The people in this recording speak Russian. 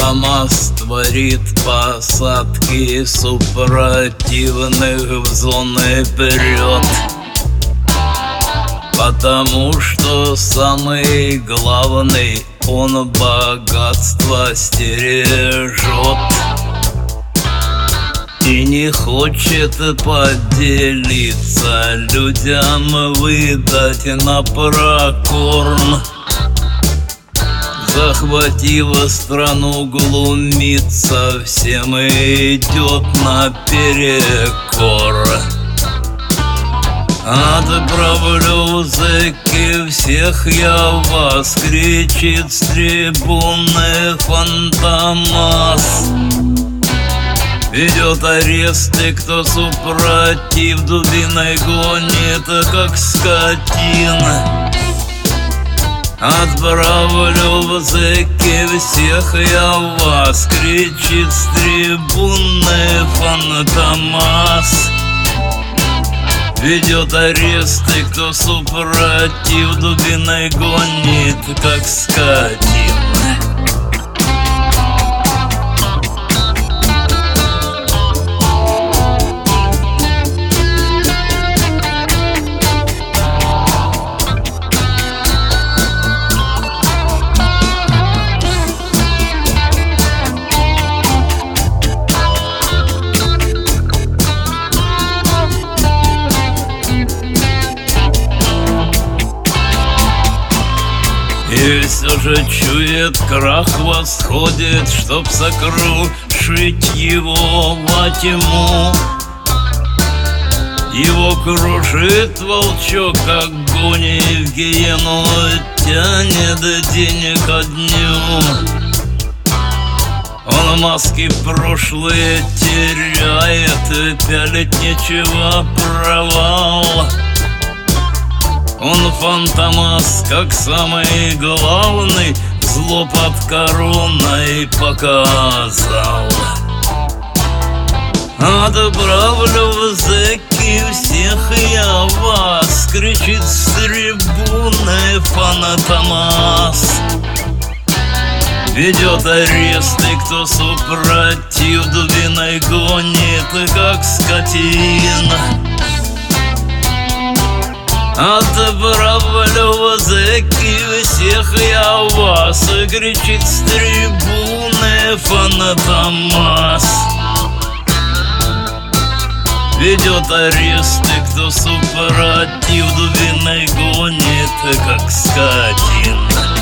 Фантомас творит посадки супротивных в зоны вперед, потому что самый главный он богатство стережет и не хочет поделиться, людям выдать на прокорм. Захватила страну, глумится, всем идет наперекор. Отправлю в зэки всех я вас, кричит с трибуны Фантомас. Ведет аресты, кто супротив, дубиной гонит, как скотина. Отправлю в зэки всех я вас, кричит с трибуны Фантомас. Ведет аресты, кто супротив, дубиной гонит, как скотина. И все же чует, крах восходит, чтоб сокрушить его во тьму. Его кружит волчок, огонь в гиену, тянет день ко дню. Он маски прошлые теряет, пялить нечего, провал. Он Фантомас, как самый главный, зло под короной показал. Отправлю в зэки всех я вас, кричит с трибуны Фантомас. Ведет аресты, кто супротив, дубиной гонит, как скотина. Отправлю в зэки всех я вас, кричит с трибуны Фантомас. Ведет аресты, кто супротив, дубиной гонит, как скотина.